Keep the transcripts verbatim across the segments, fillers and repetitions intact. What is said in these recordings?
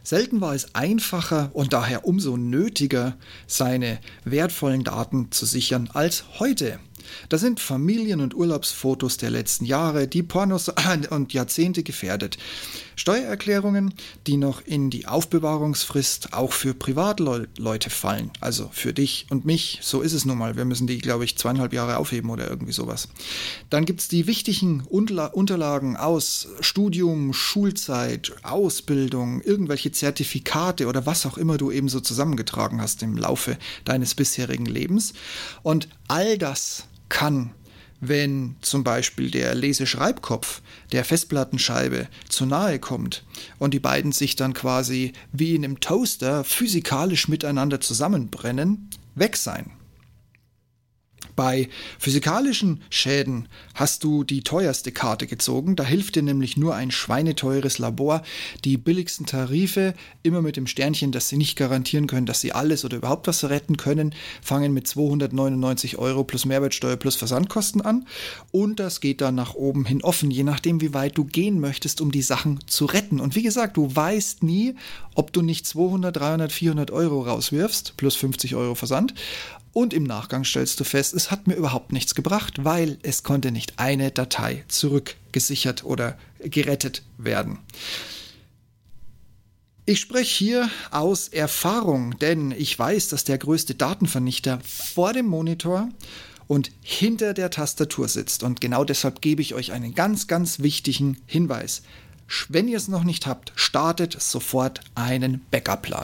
Selten war es einfacher und daher umso nötiger, seine wertvollen Daten zu sichern als heute. Da sind Familien- und Urlaubsfotos der letzten Jahre, die Pornos und Jahrzehnte gefährdet. Steuererklärungen, die noch in die Aufbewahrungsfrist auch für Privatleute fallen. Also für dich und mich, so ist es nun mal. Wir müssen die, glaube ich, zweieinhalb Jahre aufheben oder irgendwie sowas. Dann gibt es die wichtigen Unterla- Unterlagen aus Studium, Schulzeit, Ausbildung, irgendwelche Zertifikate oder was auch immer du eben so zusammengetragen hast im Laufe deines bisherigen Lebens. Und all das kann, wenn zum Beispiel der Leseschreibkopf der Festplattenscheibe zu nahe kommt und die beiden sich dann quasi wie in einem Toaster physikalisch miteinander zusammenbrennen, weg sein. Bei physikalischen Schäden hast du die teuerste Karte gezogen. Da hilft dir nämlich nur ein schweineteures Labor. Die billigsten Tarife, immer mit dem Sternchen, dass sie nicht garantieren können, dass sie alles oder überhaupt was retten können, fangen mit zweihundertneunundneunzig Euro plus Mehrwertsteuer plus Versandkosten an. Und das geht dann nach oben hin offen, je nachdem, wie weit du gehen möchtest, um die Sachen zu retten. Und wie gesagt, du weißt nie, ob du nicht zweihundert, dreihundert, vierhundert Euro rauswirfst, plus fünfzig Euro Versand. Und im Nachgang stellst du fest, es hat mir überhaupt nichts gebracht, weil es konnte nicht eine Datei zurückgesichert oder gerettet werden. Ich spreche hier aus Erfahrung, denn ich weiß, dass der größte Datenvernichter vor dem Monitor und hinter der Tastatur sitzt. Und genau deshalb gebe ich euch einen ganz, ganz wichtigen Hinweis. Wenn ihr es noch nicht habt, startet sofort einen Backup-Plan.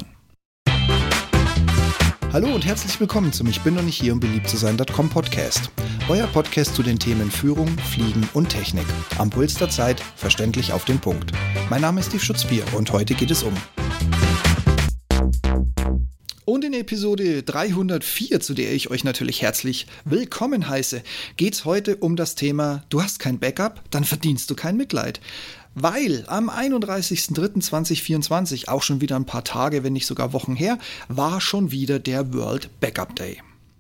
Hallo und herzlich willkommen zum Ich bin noch nicht hier, um beliebt zu sein Punkt com Podcast. Euer Podcast zu den Themen Führung, Fliegen und Technik. Am Puls der Zeit, verständlich auf den Punkt. Mein Name ist Steve Schutzbier und heute geht es um. Und in Episode dreihundertvier, zu der ich euch natürlich herzlich willkommen heiße, geht es heute um das Thema: Du hast kein Backup, dann verdienst du kein Mitleid. Weil am einunddreißigsten dritten zweitausendvierundzwanzig, auch schon wieder ein paar Tage, wenn nicht sogar Wochen her, war schon wieder der World Backup Day.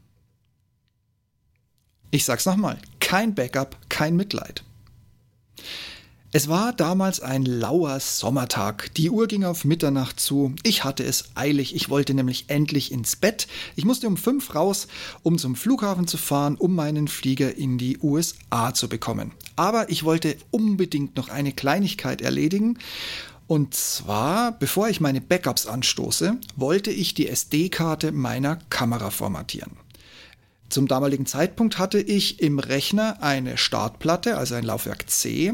Ich sag's nochmal, kein Backup, kein Mitleid. Es war damals ein lauer Sommertag. Die Uhr ging auf Mitternacht zu. Ich hatte es eilig. Ich wollte nämlich endlich ins Bett. Ich musste um fünf raus, um zum Flughafen zu fahren, um meinen Flieger in die U S A zu bekommen. Aber ich wollte unbedingt noch eine Kleinigkeit erledigen. Und zwar, bevor ich meine Backups anstoße, wollte ich die S D-Karte meiner Kamera formatieren. Zum damaligen Zeitpunkt hatte ich im Rechner eine Startplatte, also ein Laufwerk C.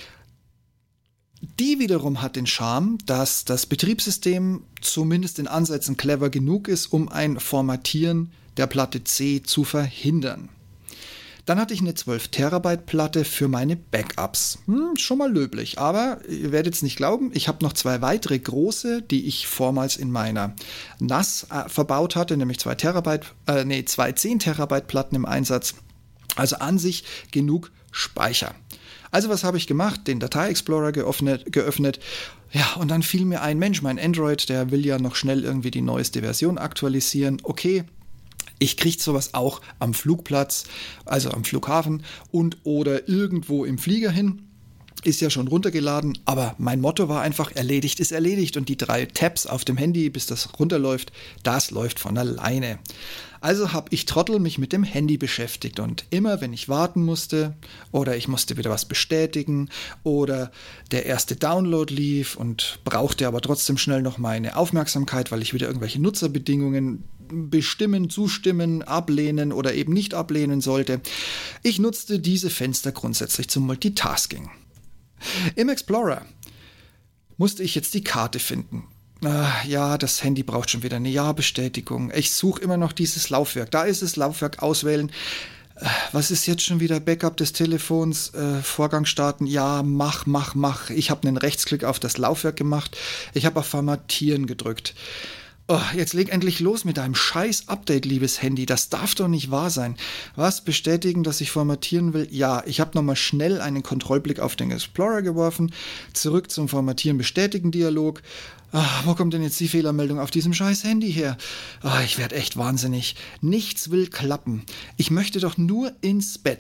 Die wiederum hat den Charme, dass das Betriebssystem zumindest in Ansätzen clever genug ist, um ein Formatieren der Platte C zu verhindern. Dann hatte ich eine zwölf Terabyte Platte für meine Backups. Hm, schon mal löblich, aber ihr werdet es nicht glauben, ich habe noch zwei weitere große, die ich vormals in meiner N A S äh, verbaut hatte, nämlich zwei Terabyte, äh, nee, zwei zehn Terabyte Platten im Einsatz. Also an sich genug Speicher. Also was habe ich gemacht? Den Datei-Explorer geöffnet, geöffnet. Ja, und dann fiel mir ein, Mensch, mein Android, der will ja noch schnell irgendwie die neueste Version aktualisieren. Okay, ich kriege sowas auch am Flugplatz, also am Flughafen und oder irgendwo im Flieger hin. Ist ja schon runtergeladen, aber mein Motto war einfach, erledigt ist erledigt. Und die drei Tabs auf dem Handy, bis das runterläuft, das läuft von alleine. Also habe ich Trottel mich mit dem Handy beschäftigt und immer, wenn ich warten musste oder ich musste wieder was bestätigen oder der erste Download lief und brauchte aber trotzdem schnell noch meine Aufmerksamkeit, weil ich wieder irgendwelche Nutzerbedingungen bestimmen, zustimmen, ablehnen oder eben nicht ablehnen sollte. Ich nutzte diese Fenster grundsätzlich zum Multitasking. Im Explorer musste ich jetzt die Karte finden. Ah, ja, das Handy braucht schon wieder eine Ja-Bestätigung. Ich suche immer noch dieses Laufwerk. Da ist es, Laufwerk auswählen. Was ist jetzt schon wieder? Backup des Telefons, äh, Vorgang starten. Ja, mach, mach, mach. Ich habe einen Rechtsklick auf das Laufwerk gemacht. Ich habe auf Formatieren gedrückt. Oh, jetzt leg endlich los mit deinem scheiß Update, liebes Handy. Das darf doch nicht wahr sein. Was? Bestätigen, dass ich formatieren will? Ja, ich habe nochmal schnell einen Kontrollblick auf den Explorer geworfen. Zurück zum Formatieren bestätigen Dialog. Ah, wo kommt denn jetzt die Fehlermeldung auf diesem scheiß Handy her? Ah, ich werde echt wahnsinnig. Nichts will klappen. Ich möchte doch nur ins Bett.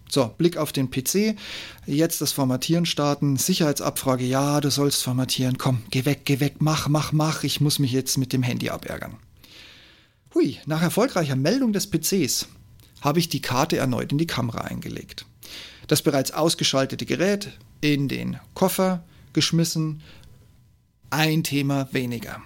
So, Blick auf den P C, jetzt das Formatieren starten, Sicherheitsabfrage, ja, du sollst formatieren, komm, geh weg, geh weg, mach, mach, mach, ich muss mich jetzt mit dem Handy abärgern. Hui, nach erfolgreicher Meldung des P Cs habe ich die Karte erneut in die Kamera eingelegt. Das bereits ausgeschaltete Gerät in den Koffer geschmissen, ein Thema weniger.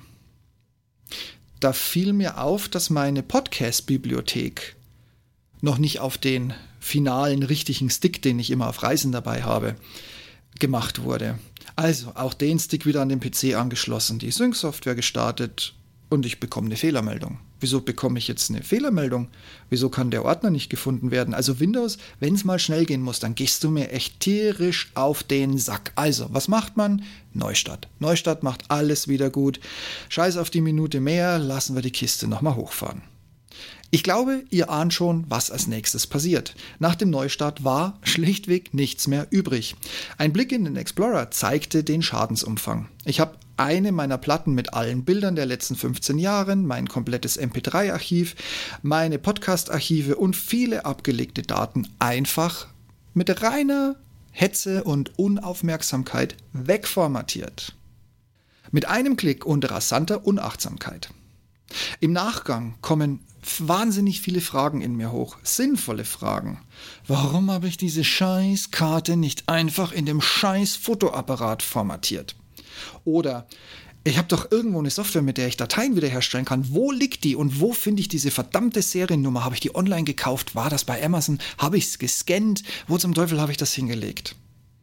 Da fiel mir auf, dass meine Podcast-Bibliothek noch nicht auf den finalen richtigen Stick, den ich immer auf Reisen dabei habe, gemacht wurde. Also auch den Stick wieder an den P C angeschlossen, die Sync-Software gestartet und ich bekomme eine Fehlermeldung. Wieso bekomme ich jetzt eine Fehlermeldung? Wieso kann der Ordner nicht gefunden werden? Also Windows, wenn es mal schnell gehen muss, dann gehst du mir echt tierisch auf den Sack. Also, was macht man? Neustart. Neustart macht alles wieder gut. Scheiß auf die Minute mehr, lassen wir die Kiste nochmal hochfahren. Ich glaube, ihr ahnt schon, was als nächstes passiert. Nach dem Neustart war schlichtweg nichts mehr übrig. Ein Blick in den Explorer zeigte den Schadensumfang. Ich habe eine meiner Platten mit allen Bildern der letzten fünfzehn Jahre, mein komplettes M P drei Archiv, meine Podcast-Archive und viele abgelegte Daten einfach mit reiner Hetze und Unaufmerksamkeit wegformatiert. Mit einem Klick und rasanter Unachtsamkeit. Im Nachgang kommen wahnsinnig viele Fragen in mir hoch, sinnvolle Fragen. Warum habe ich diese Scheißkarte nicht einfach in dem scheiß Fotoapparat formatiert? Oder ich habe doch irgendwo eine Software, mit der ich Dateien wiederherstellen kann. Wo liegt die und wo finde ich diese verdammte Seriennummer? Habe ich die online gekauft? War das bei Amazon? Habe ich es gescannt? Wo zum Teufel habe ich das hingelegt?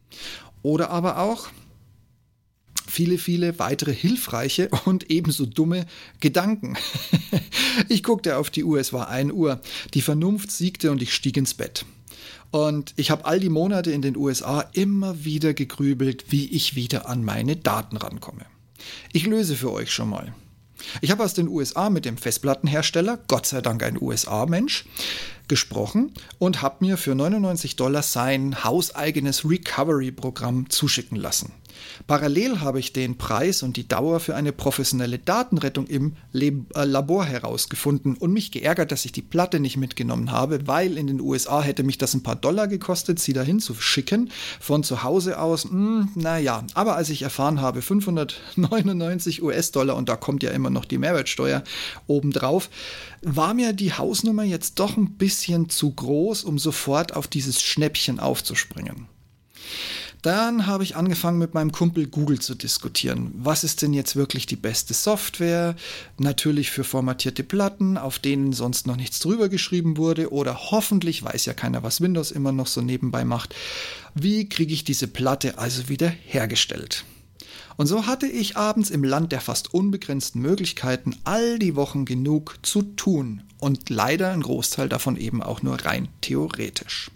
Oder aber auch viele, viele weitere hilfreiche und ebenso dumme Gedanken. Ich guckte auf die Uhr, es war ein Uhr. Die Vernunft siegte und ich stieg ins Bett. Und ich habe all die Monate in den U S A immer wieder gegrübelt, wie ich wieder an meine Daten rankomme. Ich löse für euch schon mal. Ich habe aus den U S A mit dem Festplattenhersteller, Gott sei Dank ein U S A-Mensch, gesprochen und habe mir für neunundneunzig Dollar sein hauseigenes Recovery-Programm zuschicken lassen. Parallel habe ich den Preis und die Dauer für eine professionelle Datenrettung im Labor herausgefunden und mich geärgert, dass ich die Platte nicht mitgenommen habe, weil in den U S A hätte mich das ein paar Dollar gekostet, sie dahin zu schicken. Von zu Hause aus, mh, naja, aber als ich erfahren habe, fünfhundertneunundneunzig US-Dollar und da kommt ja immer noch die Mehrwertsteuer obendrauf, war mir die Hausnummer jetzt doch ein bisschen zu groß, um sofort auf dieses Schnäppchen aufzuspringen. Dann habe ich angefangen mit meinem Kumpel Google zu diskutieren. Was ist denn jetzt wirklich die beste Software? Natürlich für formatierte Platten, auf denen sonst noch nichts drüber geschrieben wurde oder hoffentlich, weiß ja keiner, was Windows immer noch so nebenbei macht. Wie kriege ich diese Platte also wieder hergestellt? Und so hatte ich abends im Land der fast unbegrenzten Möglichkeiten all die Wochen genug zu tun und leider ein Großteil davon eben auch nur rein theoretisch.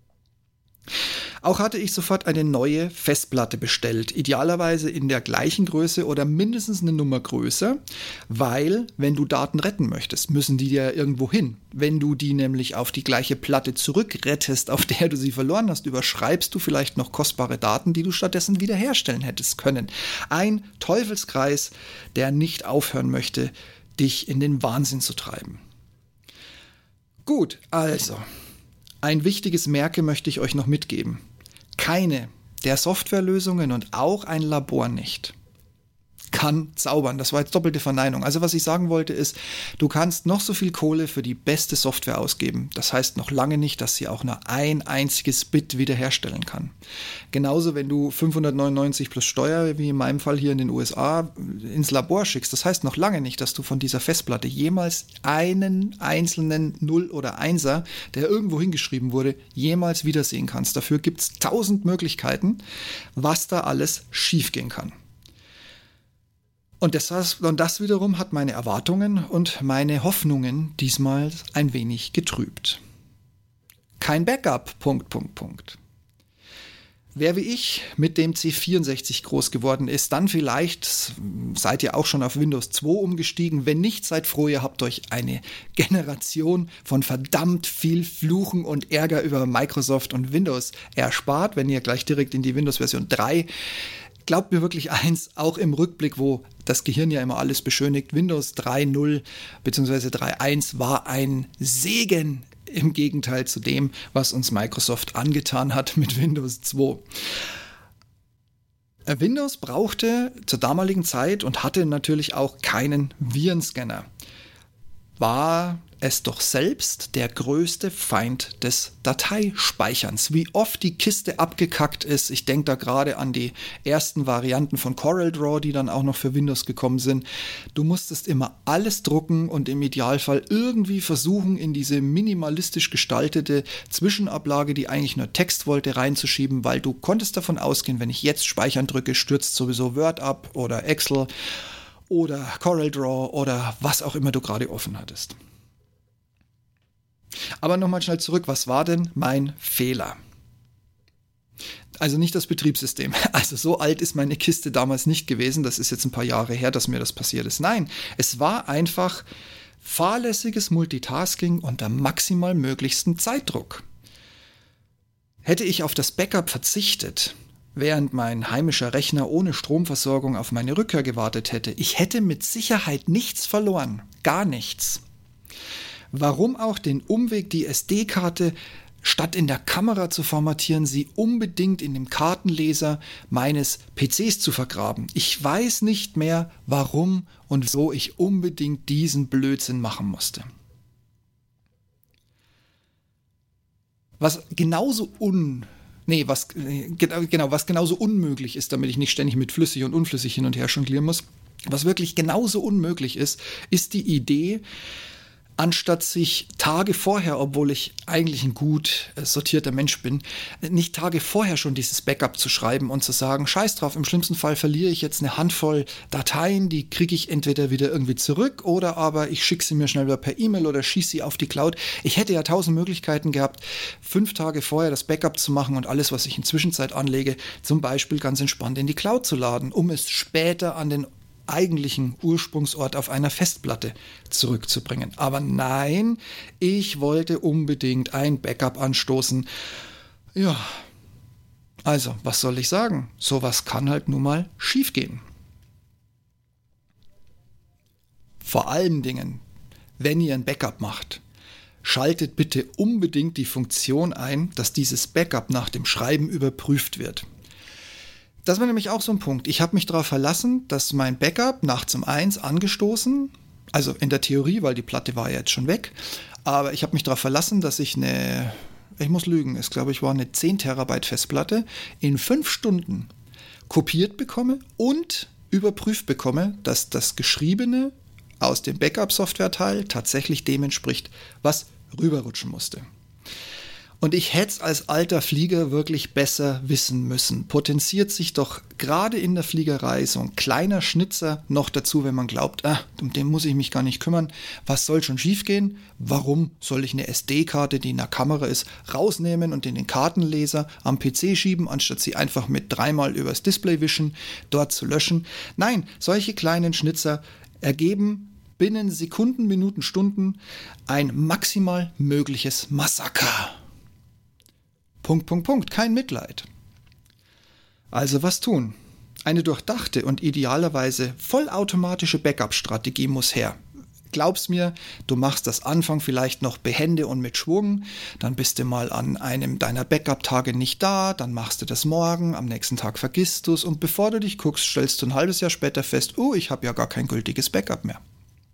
Auch hatte ich sofort eine neue Festplatte bestellt, idealerweise in der gleichen Größe oder mindestens eine Nummer größer, weil, wenn du Daten retten möchtest, müssen die ja irgendwo hin. Wenn du die nämlich auf die gleiche Platte zurückrettest, auf der du sie verloren hast, überschreibst du vielleicht noch kostbare Daten, die du stattdessen wiederherstellen hättest können. Ein Teufelskreis, der nicht aufhören möchte, dich in den Wahnsinn zu treiben. Gut, also, ein wichtiges Merke möchte ich euch noch mitgeben. Keine der Softwarelösungen und auch ein Labor nicht kann zaubern. Das war jetzt doppelte Verneinung. Also was ich sagen wollte ist, du kannst noch so viel Kohle für die beste Software ausgeben. Das heißt noch lange nicht, dass sie auch nur ein einziges Bit wiederherstellen kann. Genauso, wenn du fünfhundertneunundneunzig plus Steuer, wie in meinem Fall hier in den U S A, ins Labor schickst. Das heißt noch lange nicht, dass du von dieser Festplatte jemals einen einzelnen Null oder Einser, der irgendwo hingeschrieben wurde, jemals wiedersehen kannst. Dafür gibt es tausend Möglichkeiten, was da alles schiefgehen kann. Und das, und das wiederum hat meine Erwartungen und meine Hoffnungen diesmal ein wenig getrübt. Kein Backup, Punkt, Punkt, Punkt. Wer wie ich mit dem C vierundsechzig groß geworden ist, dann vielleicht seid ihr auch schon auf Windows zwei umgestiegen. Wenn nicht, seid froh, ihr habt euch eine Generation von verdammt viel Fluchen und Ärger über Microsoft und Windows erspart, wenn ihr gleich direkt in die Windows-Version drei Glaubt mir wirklich eins, auch im Rückblick, wo das Gehirn ja immer alles beschönigt, Windows drei Punkt null bzw. drei Punkt eins war ein Segen Im Gegenteil zu dem, was uns Microsoft angetan hat mit Windows zwei. Windows brauchte zur damaligen Zeit und hatte natürlich auch keinen Virenscanner. War es doch selbst der größte Feind des Dateispeicherns. Wie oft die Kiste abgekackt ist. Ich denke da gerade an die ersten Varianten von CorelDRAW, die dann auch noch für Windows gekommen sind. Du musstest immer alles drucken und im Idealfall irgendwie versuchen, in diese minimalistisch gestaltete Zwischenablage, die eigentlich nur Text wollte, reinzuschieben, weil du konntest davon ausgehen, wenn ich jetzt Speichern drücke, stürzt sowieso Word ab oder Excel oder CorelDRAW oder was auch immer du gerade offen hattest. Aber nochmal schnell zurück, was war denn mein Fehler? Also nicht das Betriebssystem. Also so alt ist meine Kiste damals nicht gewesen. Das ist jetzt ein paar Jahre her, dass mir das passiert ist. Nein, es war einfach fahrlässiges Multitasking unter maximal möglichstem Zeitdruck. Hätte ich auf das Backup verzichtet, während mein heimischer Rechner ohne Stromversorgung auf meine Rückkehr gewartet hätte, ich hätte mit Sicherheit nichts verloren. Gar nichts. Warum auch den Umweg, die S D-Karte statt in der Kamera zu formatieren, sie unbedingt in dem Kartenleser meines P Cs zu vergraben? Ich weiß nicht mehr, warum und wieso ich unbedingt diesen Blödsinn machen musste. Was genauso un... Nee, was, genau, was genauso unmöglich ist, damit ich nicht ständig mit flüssig und unflüssig hin und her jonglieren muss, was wirklich genauso unmöglich ist, ist die Idee, anstatt sich Tage vorher, obwohl ich eigentlich ein gut sortierter Mensch bin, nicht Tage vorher schon dieses Backup zu schreiben und zu sagen, scheiß drauf, im schlimmsten Fall verliere ich jetzt eine Handvoll Dateien, die kriege ich entweder wieder irgendwie zurück oder aber ich schicke sie mir schnell wieder per E-Mail oder schieße sie auf die Cloud. Ich hätte ja tausend Möglichkeiten gehabt, fünf Tage vorher das Backup zu machen und alles, was ich in Zwischenzeit anlege, zum Beispiel ganz entspannt in die Cloud zu laden, um es später an den eigentlichen Ursprungsort auf einer Festplatte zurückzubringen. Aber nein, ich wollte unbedingt ein Backup anstoßen. Ja, also, was soll ich sagen? Sowas kann halt nun mal schiefgehen. Vor allen Dingen, wenn ihr ein Backup macht, schaltet bitte unbedingt die Funktion ein, dass dieses Backup nach dem Schreiben überprüft wird. Das war nämlich auch so ein Punkt. Ich habe mich darauf verlassen, dass mein Backup nachts um eins angestoßen, also in der Theorie, weil die Platte war ja jetzt schon weg, aber ich habe mich darauf verlassen, dass ich eine, ich muss lügen, es glaube ich war eine zehn Terabyte Festplatte, in fünf Stunden kopiert bekomme und überprüft bekomme, dass das Geschriebene aus dem Backup-Software-Teil tatsächlich dem entspricht, was rüberrutschen musste. Und ich hätte es als alter Flieger wirklich besser wissen müssen. Potenziert sich doch gerade in der Fliegerei so ein kleiner Schnitzer noch dazu, wenn man glaubt, ah, um den muss ich mich gar nicht kümmern. Was soll schon schiefgehen? Warum soll ich eine S D-Karte, die in der Kamera ist, rausnehmen und in den Kartenleser am P C schieben, anstatt sie einfach mit dreimal übers Display wischen, dort zu löschen? Nein, solche kleinen Schnitzer ergeben binnen Sekunden, Minuten, Stunden ein maximal mögliches Massaker. Punkt, Punkt, Punkt, kein Mitleid. Also was tun? Eine durchdachte und idealerweise vollautomatische Backup-Strategie muss her. Glaub's mir, du machst das Anfang vielleicht noch behende und mit Schwung, dann bist du mal an einem deiner Backup-Tage nicht da, dann machst du das morgen, am nächsten Tag vergisst du es und bevor du dich guckst, stellst du ein halbes Jahr später fest, oh, ich habe ja gar kein gültiges Backup mehr.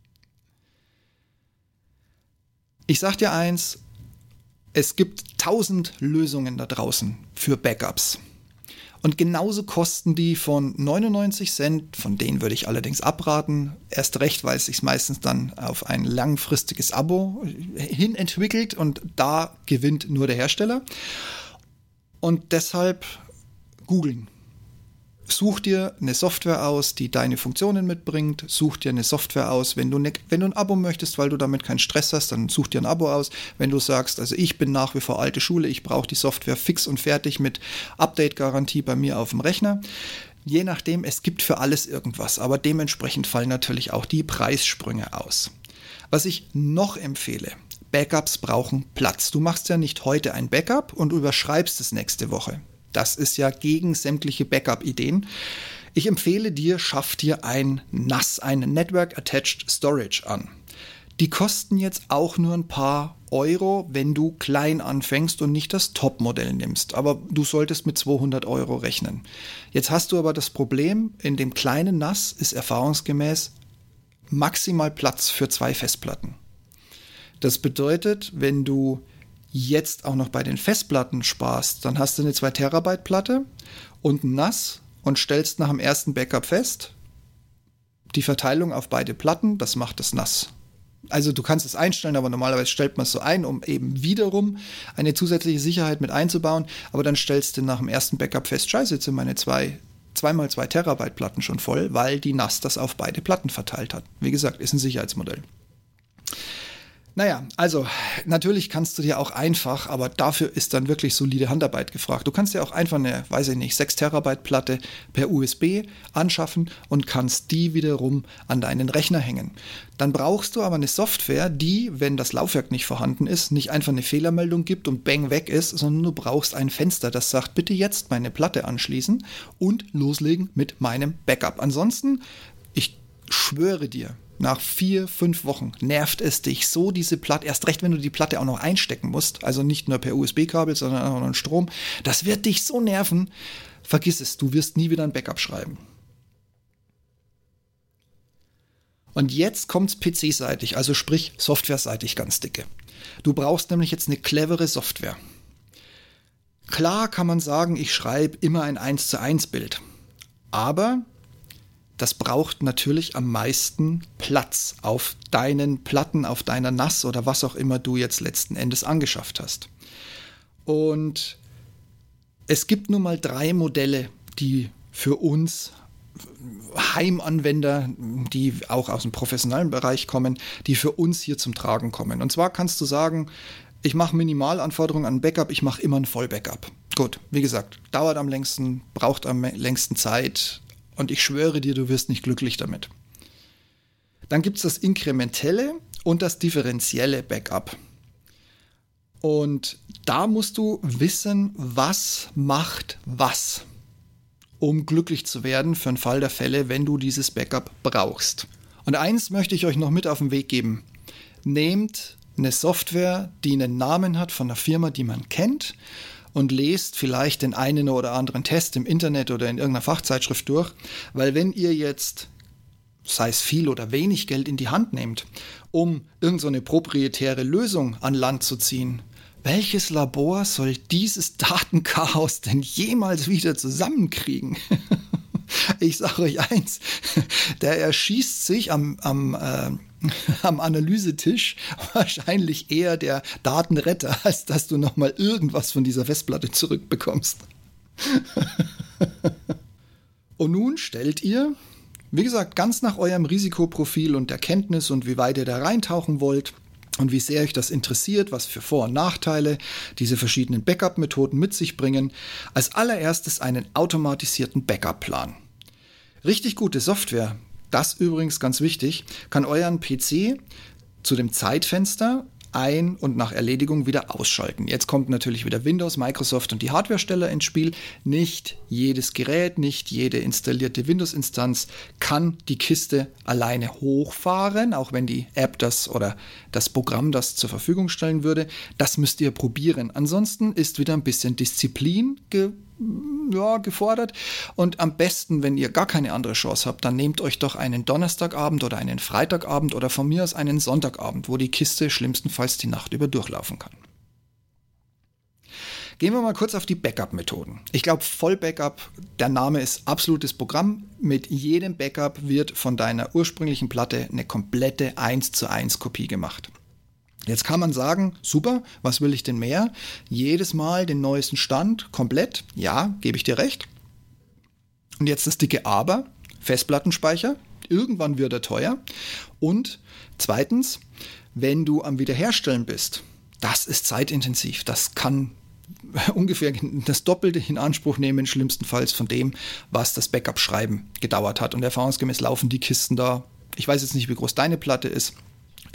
Ich sag dir eins, es gibt tausend Lösungen da draußen für Backups. Und genauso kosten die von neunundneunzig Cent, von denen würde ich allerdings abraten, erst recht, weil es sich meistens dann auf ein langfristiges Abo hin entwickelt und da gewinnt nur der Hersteller. Und deshalb googeln. Such dir eine Software aus, die deine Funktionen mitbringt. Such dir eine Software aus, wenn du, ne, wenn du ein Abo möchtest, weil du damit keinen Stress hast, dann such dir ein Abo aus. Wenn du sagst, also ich bin nach wie vor alte Schule, ich brauche die Software fix und fertig mit Update-Garantie bei mir auf dem Rechner. Je nachdem, es gibt für alles irgendwas, aber dementsprechend fallen natürlich auch die Preissprünge aus. Was ich noch empfehle, Backups brauchen Platz. Du machst ja nicht heute ein Backup und überschreibst es nächste Woche. Das ist ja gegen sämtliche Backup-Ideen. Ich empfehle dir, schaff dir ein N A S, ein Network Attached Storage an. Die kosten jetzt auch nur ein paar Euro, wenn du klein anfängst und nicht das Topmodell nimmst. Aber du solltest mit zweihundert Euro rechnen. Jetzt hast du aber das Problem, in dem kleinen N A S ist erfahrungsgemäß maximal Platz für zwei Festplatten. Das bedeutet, wenn du jetzt auch noch bei den Festplatten sparst, dann hast du eine zwei Terabyte Platte und ein N A S und stellst nach dem ersten Backup fest, die Verteilung auf beide Platten, das macht das N A S. Also du kannst es einstellen, aber normalerweise stellt man es so ein, um eben wiederum eine zusätzliche Sicherheit mit einzubauen. Aber dann stellst du nach dem ersten Backup fest, scheiße, jetzt sind meine zwei, zwei mal zwei Terabyte Platten schon voll, weil die N A S das auf beide Platten verteilt hat. Wie gesagt, ist ein Sicherheitsmodell. Naja, also natürlich kannst du dir auch einfach, aber dafür ist dann wirklich solide Handarbeit gefragt. Du kannst dir auch einfach eine, weiß ich nicht, sechs Terabyte Platte per U S B anschaffen und kannst die wiederum an deinen Rechner hängen. Dann brauchst du aber eine Software, die, wenn das Laufwerk nicht vorhanden ist, nicht einfach eine Fehlermeldung gibt und bang weg ist, sondern du brauchst ein Fenster, das sagt, bitte jetzt meine Platte anschließen und loslegen mit meinem Backup. Ansonsten, ich schwöre dir, nach vier, fünf Wochen nervt es dich so, diese Platte, erst recht, wenn du die Platte auch noch einstecken musst, also nicht nur per U S B-Kabel, sondern auch noch Strom, das wird dich so nerven, vergiss es, du wirst nie wieder ein Backup schreiben. Und jetzt kommt's P C-seitig, also sprich softwareseitig ganz dicke. Du brauchst nämlich jetzt eine clevere Software. Klar kann man sagen, ich schreibe immer ein eins zu eins Bild, aber das braucht natürlich am meisten Platz auf deinen Platten, auf deiner N A S oder was auch immer du jetzt letzten Endes angeschafft hast. Und es gibt nun mal drei Modelle, die für uns Heimanwender, die auch aus dem professionellen Bereich kommen, die für uns hier zum Tragen kommen. Und zwar kannst du sagen, ich mache Minimalanforderungen an Backup, ich mache immer ein Vollbackup. Gut, wie gesagt, dauert am längsten, braucht am längsten Zeit. Und ich schwöre dir, du wirst nicht glücklich damit. Dann gibt es das inkrementelle und das differenzielle Backup. Und da musst du wissen, was macht was, um glücklich zu werden für den Fall der Fälle, wenn du dieses Backup brauchst. Und eins möchte ich euch noch mit auf den Weg geben. Nehmt eine Software, die einen Namen hat von einer Firma, die man kennt, und lest vielleicht den einen oder anderen Test im Internet oder in irgendeiner Fachzeitschrift durch, weil wenn ihr jetzt, sei es viel oder wenig Geld in die Hand nehmt, um irgend so eine proprietäre Lösung an Land zu ziehen, welches Labor soll dieses Datenchaos denn jemals wieder zusammenkriegen? Ich sage euch eins, der erschießt sich am, am, äh, am Analysetisch wahrscheinlich eher der Datenretter, als dass du nochmal irgendwas von dieser Festplatte zurückbekommst. Und nun stellt ihr, wie gesagt, ganz nach eurem Risikoprofil und Erkenntnis und wie weit ihr da reintauchen wollt und wie sehr euch das interessiert, was für Vor- und Nachteile diese verschiedenen Backup-Methoden mit sich bringen, als allererstes einen automatisierten Backup-Plan. Richtig gute Software, das übrigens ganz wichtig, kann euren P C zu dem Zeitfenster ein- und nach Erledigung wieder ausschalten. Jetzt kommt natürlich wieder Windows, Microsoft und die Hardwaresteller ins Spiel. Nicht jedes Gerät, nicht jede installierte Windows-Instanz kann die Kiste alleine hochfahren, auch wenn die App das oder das Programm das zur Verfügung stellen würde. Das müsst ihr probieren. Ansonsten ist wieder ein bisschen Disziplin ge- ja, gefordert. Und am besten, wenn ihr gar keine andere Chance habt, dann nehmt euch doch einen Donnerstagabend oder einen Freitagabend oder von mir aus einen Sonntagabend, wo die Kiste schlimmstenfalls die Nacht über durchlaufen kann. Gehen wir mal kurz auf die Backup-Methoden. Ich glaube, Vollbackup, der Name ist absolutes Programm. Mit jedem Backup wird von deiner ursprünglichen Platte eine komplette eins zu eins Kopie gemacht. Jetzt kann man sagen, super, was will ich denn mehr? Jedes Mal den neuesten Stand, komplett, ja, gebe ich dir recht. Und jetzt das dicke Aber, Festplattenspeicher, irgendwann wird er teuer. Und zweitens, wenn du am Wiederherstellen bist, das ist zeitintensiv, das kann ungefähr das Doppelte in Anspruch nehmen, schlimmstenfalls von dem, was das Backup-Schreiben gedauert hat. Und erfahrungsgemäß laufen die Kisten da, ich weiß jetzt nicht, wie groß deine Platte ist,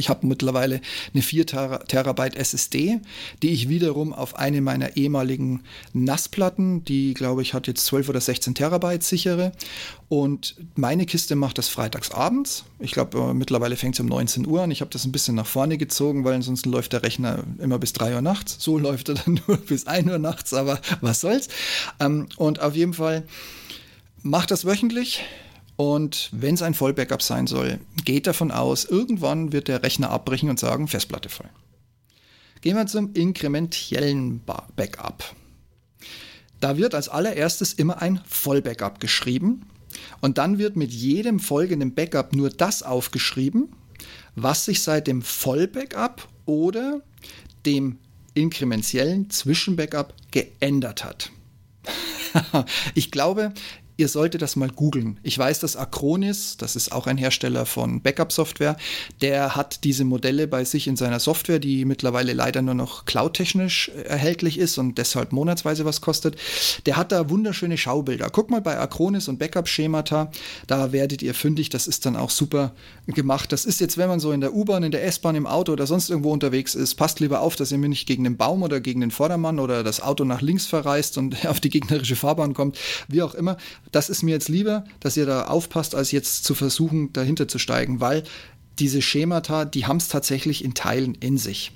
Ich habe mittlerweile eine vier Terabyte S S D, die ich wiederum auf eine meiner ehemaligen N A S-Platten, die glaube ich hat jetzt zwölf oder sechzehn Terabyte sichere. Und meine Kiste macht das freitags abends. Ich glaube, mittlerweile fängt es um neunzehn Uhr an. Ich habe das ein bisschen nach vorne gezogen, weil ansonsten läuft der Rechner immer bis drei Uhr nachts. So läuft er dann nur bis ein Uhr nachts, aber was soll's. Und auf jeden Fall macht das wöchentlich. Und wenn es ein Vollbackup sein soll, geht davon aus, irgendwann wird der Rechner abbrechen und sagen, Festplatte voll. Gehen wir zum inkrementellen Backup. Da wird als allererstes immer ein Vollbackup geschrieben und dann wird mit jedem folgenden Backup nur das aufgeschrieben, was sich seit dem Vollbackup oder dem inkrementellen Zwischenbackup geändert hat. Ich glaube, ihr solltet das mal googeln. Ich weiß, dass Acronis, das ist auch ein Hersteller von Backup-Software, der hat diese Modelle bei sich in seiner Software, die mittlerweile leider nur noch cloud-technisch erhältlich ist und deshalb monatsweise was kostet. Der hat da wunderschöne Schaubilder. Guck mal bei Acronis und Backup-Schemata, da werdet ihr fündig. Das ist dann auch super gemacht. Das ist jetzt, wenn man so in der U-Bahn, in der S-Bahn, im Auto oder sonst irgendwo unterwegs ist, passt lieber auf, dass ihr mir nicht gegen den Baum oder gegen den Vordermann oder das Auto nach links verreist und auf die gegnerische Fahrbahn kommt, wie auch immer. Das ist mir jetzt lieber, dass ihr da aufpasst, als jetzt zu versuchen, dahinter zu steigen, weil diese Schemata, die haben es tatsächlich in Teilen in sich.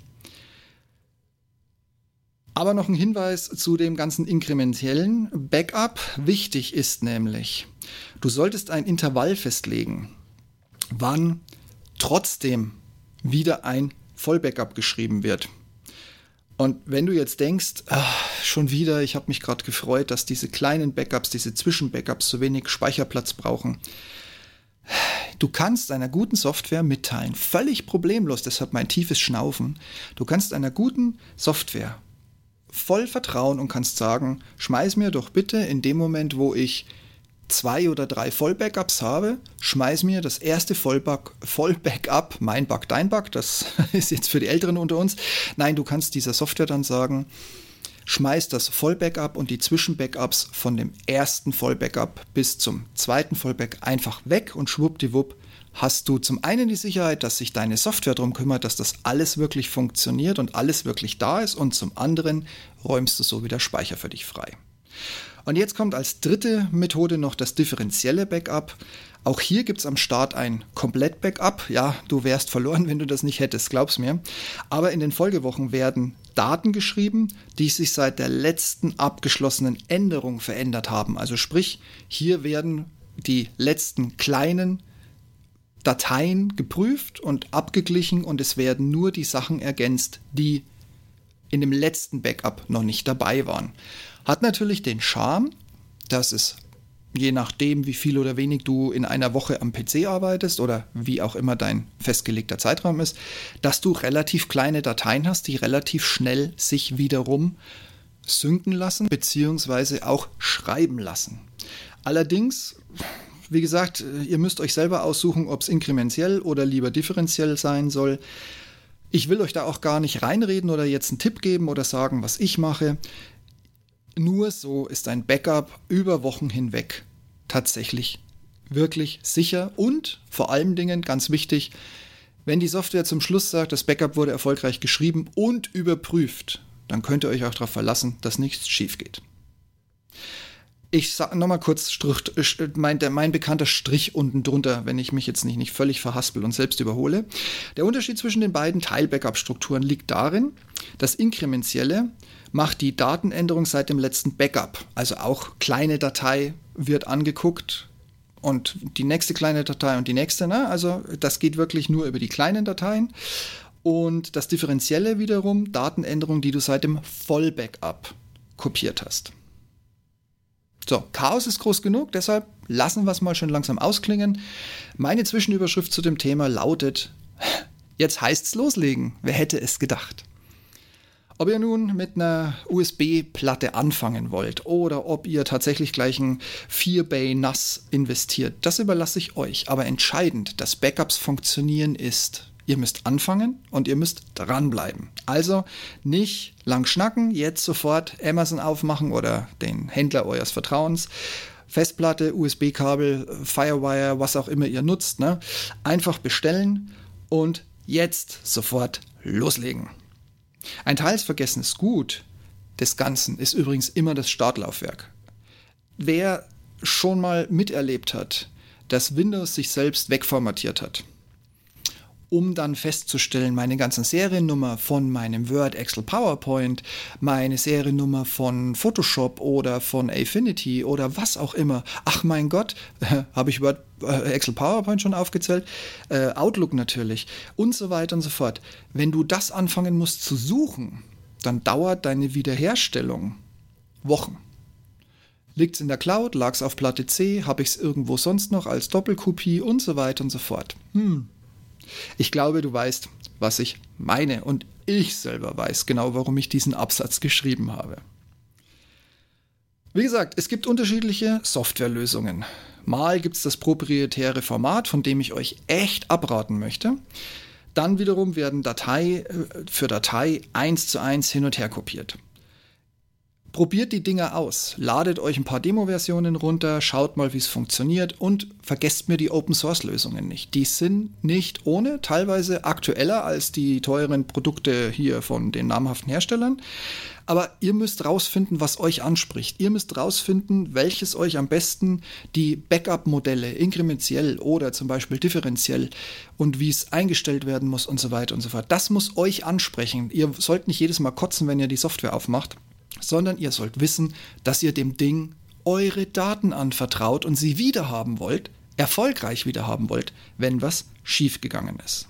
Aber noch ein Hinweis zu dem ganzen inkrementellen Backup. Wichtig ist nämlich, du solltest ein Intervall festlegen, wann trotzdem wieder ein Vollbackup geschrieben wird. Und wenn du jetzt denkst, ach, schon wieder, ich habe mich gerade gefreut, dass diese kleinen Backups, diese Zwischenbackups so wenig Speicherplatz brauchen. Du kannst einer guten Software mitteilen, völlig problemlos, deshalb mein tiefes Schnaufen. Du kannst einer guten Software voll vertrauen und kannst sagen, schmeiß mir doch bitte in dem Moment, wo ich zwei oder drei Vollbackups habe, schmeiß mir das erste Vollback, Vollbackup, mein Bug, dein Bug, das ist jetzt für die Älteren unter uns. Nein, du kannst dieser Software dann sagen, schmeiß das Vollbackup und die Zwischenbackups von dem ersten Vollbackup bis zum zweiten Vollback einfach weg und schwuppdiwupp hast du zum einen die Sicherheit, dass sich deine Software darum kümmert, dass das alles wirklich funktioniert und alles wirklich da ist und zum anderen räumst du so wieder Speicher für dich frei. Und jetzt kommt als dritte Methode noch das differenzielle Backup. Auch hier gibt es am Start ein Komplett-Backup. Ja, du wärst verloren, wenn du das nicht hättest, glaub's mir. Aber in den Folgewochen werden Daten geschrieben, die sich seit der letzten abgeschlossenen Änderung verändert haben. Also sprich, hier werden die letzten kleinen Dateien geprüft und abgeglichen und es werden nur die Sachen ergänzt, die in dem letzten Backup noch nicht dabei waren. Hat natürlich den Charme, dass es, je nachdem, wie viel oder wenig du in einer Woche am P C arbeitest oder wie auch immer dein festgelegter Zeitraum ist, dass du relativ kleine Dateien hast, die relativ schnell sich wiederum synken lassen bzw. auch schreiben lassen. Allerdings, wie gesagt, ihr müsst euch selber aussuchen, ob es inkrementell oder lieber differenziell sein soll. Ich will euch da auch gar nicht reinreden oder jetzt einen Tipp geben oder sagen, was ich mache. Nur so ist ein Backup über Wochen hinweg tatsächlich wirklich sicher und vor allen Dingen ganz wichtig, wenn die Software zum Schluss sagt, das Backup wurde erfolgreich geschrieben und überprüft, dann könnt ihr euch auch darauf verlassen, dass nichts schief geht. Ich sage nochmal kurz Strich, mein, der, mein bekannter Strich unten drunter, wenn ich mich jetzt nicht, nicht völlig verhaspel und selbst überhole. Der Unterschied zwischen den beiden Teil-Backup-Strukturen liegt darin, das Inkrementelle macht die Datenänderung seit dem letzten Backup. Also auch kleine Datei wird angeguckt und die nächste kleine Datei und die nächste. Ne? Also das geht wirklich nur über die kleinen Dateien. Und das Differenzielle wiederum, Datenänderung, die du seit dem Vollbackup kopiert hast. So, Chaos ist groß genug, deshalb lassen wir es mal schön langsam ausklingen. Meine Zwischenüberschrift zu dem Thema lautet, jetzt heißt's loslegen. Wer hätte es gedacht? Ob ihr nun mit einer U S B-Platte anfangen wollt oder ob ihr tatsächlich gleich ein vier Bay N A S investiert, das überlasse ich euch. Aber entscheidend, dass Backups funktionieren, ist, ihr müsst anfangen und ihr müsst dranbleiben. Also nicht lang schnacken, jetzt sofort Amazon aufmachen oder den Händler eures Vertrauens. Festplatte, U S B-Kabel, Firewire, was auch immer ihr nutzt. Ne? Einfach bestellen und jetzt sofort loslegen. Ein teils vergessenes Gut des Ganzen ist übrigens immer das Startlaufwerk. Wer schon mal miterlebt hat, dass Windows sich selbst wegformatiert hat, um dann festzustellen, meine ganzen Seriennummer von meinem Word, Excel, PowerPoint, meine Seriennummer von Photoshop oder von Affinity oder was auch immer. Ach mein Gott, äh, habe ich Word, äh, Excel, PowerPoint schon aufgezählt? Äh, Outlook natürlich und so weiter und so fort. Wenn du das anfangen musst zu suchen, dann dauert deine Wiederherstellung Wochen. Liegt es in der Cloud, lag es auf Platte C, habe ich es irgendwo sonst noch als Doppelkopie und so weiter und so fort. Hm. Ich glaube, du weißt, was ich meine und ich selber weiß genau, warum ich diesen Absatz geschrieben habe. Wie gesagt, es gibt unterschiedliche Softwarelösungen. Mal gibt es das proprietäre Format, von dem ich euch echt abraten möchte. Dann wiederum werden Datei für Datei eins zu eins hin und her kopiert. Probiert die Dinger aus, ladet euch ein paar Demo-Versionen runter, schaut mal, wie es funktioniert und vergesst mir die Open-Source-Lösungen nicht. Die sind nicht ohne, teilweise aktueller als die teuren Produkte hier von den namhaften Herstellern. Aber ihr müsst rausfinden, was euch anspricht. Ihr müsst rausfinden, welches euch am besten die Backup-Modelle inkrementiell oder zum Beispiel differenziell und wie es eingestellt werden muss und so weiter und so fort. Das muss euch ansprechen. Ihr sollt nicht jedes Mal kotzen, wenn ihr die Software aufmacht, sondern ihr sollt wissen, dass ihr dem Ding eure Daten anvertraut und sie wiederhaben wollt, erfolgreich wiederhaben wollt, wenn was schiefgegangen ist.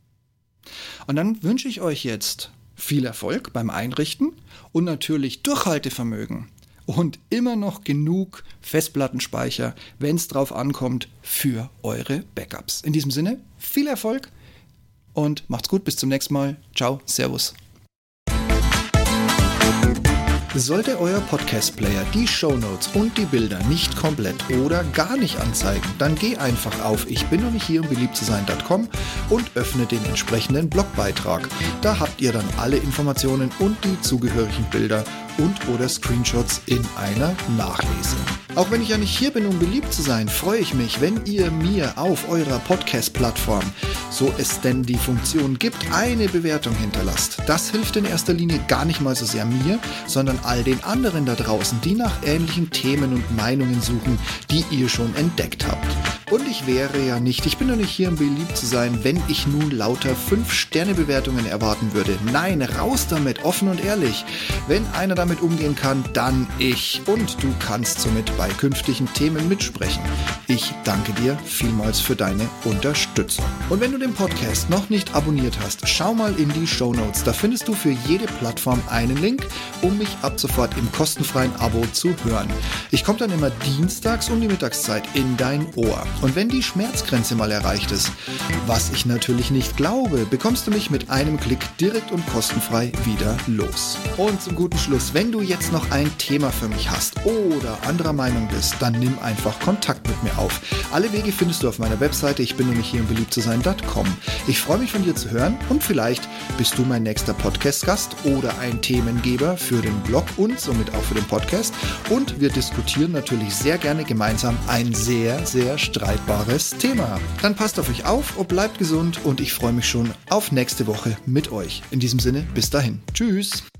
Und dann wünsche ich euch jetzt viel Erfolg beim Einrichten und natürlich Durchhaltevermögen und immer noch genug Festplattenspeicher, wenn es drauf ankommt, für eure Backups. In diesem Sinne, viel Erfolg und macht's gut, bis zum nächsten Mal. Ciao, Servus. Sollte euer Podcast-Player die Shownotes und die Bilder nicht komplett oder gar nicht anzeigen, dann geh einfach auf ich bin noch nicht hier, um beliebt zu sein Punkt com und öffne den entsprechenden Blogbeitrag. Da habt ihr dann alle Informationen und die zugehörigen Bilder und oder Screenshots in einer Nachlese. Auch wenn ich ja nicht hier bin, um beliebt zu sein, freue ich mich, wenn ihr mir auf eurer Podcast-Plattform, so es denn die Funktion gibt, eine Bewertung hinterlasst. Das hilft in erster Linie gar nicht mal so sehr mir, sondern all den anderen da draußen, die nach ähnlichen Themen und Meinungen suchen, die ihr schon entdeckt habt. Und ich wäre ja nicht, ich bin doch nicht hier, um beliebt zu sein, wenn ich nun lauter fünf Sterne Bewertungen erwarten würde. Nein, raus damit, offen und ehrlich. Wenn einer damit umgehen kann, dann ich. Und du kannst somit bei künftigen Themen mitsprechen. Ich danke dir vielmals für deine Unterstützung. Und wenn du den Podcast noch nicht abonniert hast, schau mal in die Shownotes. Da findest du für jede Plattform einen Link, um mich ab sofort im kostenfreien Abo zu hören. Ich komme dann immer dienstags um die Mittagszeit in dein Ohr. Und wenn die Schmerzgrenze mal erreicht ist, was ich natürlich nicht glaube, bekommst du mich mit einem Klick direkt und kostenfrei wieder los. Und zum guten Schluss, wenn du jetzt noch ein Thema für mich hast oder anderer Meinung bist, dann nimm einfach Kontakt mit mir auf. Alle Wege findest du auf meiner Webseite ich bin noch nicht hier, um beliebt zu sein Punkt com. Ich freue mich von dir zu hören und vielleicht bist du mein nächster Podcast-Gast oder ein Themengeber für den Blog und somit auch für den Podcast. Und wir diskutieren natürlich sehr gerne gemeinsam ein sehr, sehr streitbares Thema. Dann passt auf euch auf und bleibt gesund und ich freue mich schon auf nächste Woche mit euch. In diesem Sinne, bis dahin. Tschüss.